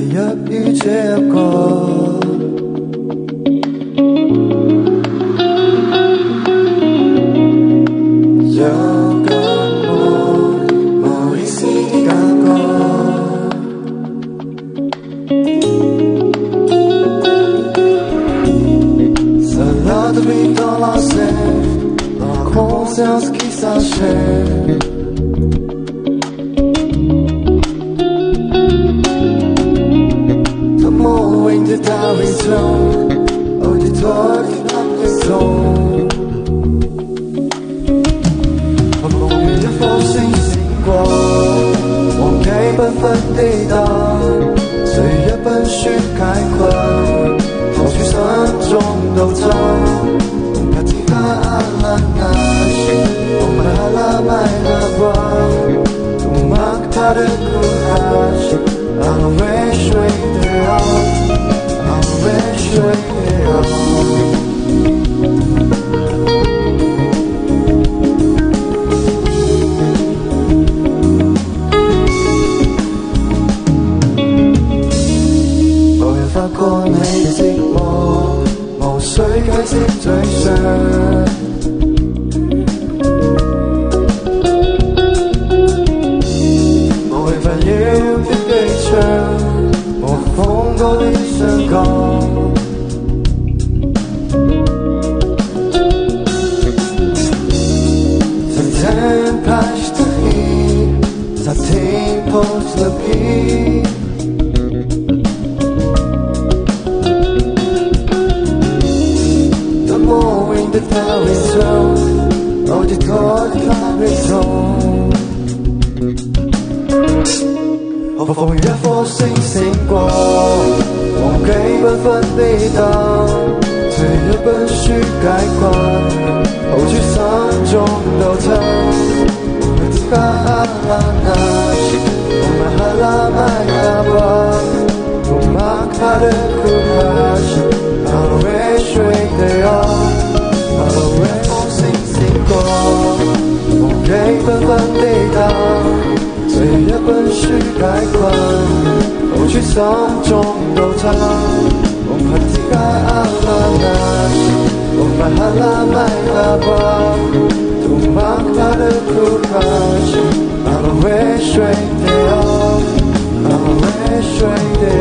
遇见过。有个梦，某一次感过。Salado mi dolce, la conscience qui s'achève. De ta raison, auditoire de ta raison. 我梦里的风星星过，我给奔奔地道，岁月奔须开阔，好聚散中都藏。Ketika alam nasi, Umala maila buang, Tumak padaku hash, I wish we did all.I wish we did all. 我也發過你寂寞，無需解釋嘴上。我會煩擾的機場，我風過的身高。Post the peak. The morning the town is on, oh the cold car is on. 和風雨火星星過，忘記繽紛地道，歲月奔須解掛，後處心中都藏。Mahala maikaba, tumak padaku hash, I wish we did all. I wish we sing sing go, 我給奔奔地道，歲月奔須解掛，後處心中都藏。Ketika alam nasi, mahala maikaba, tumak padaku hash, I wish we did all.I wish we did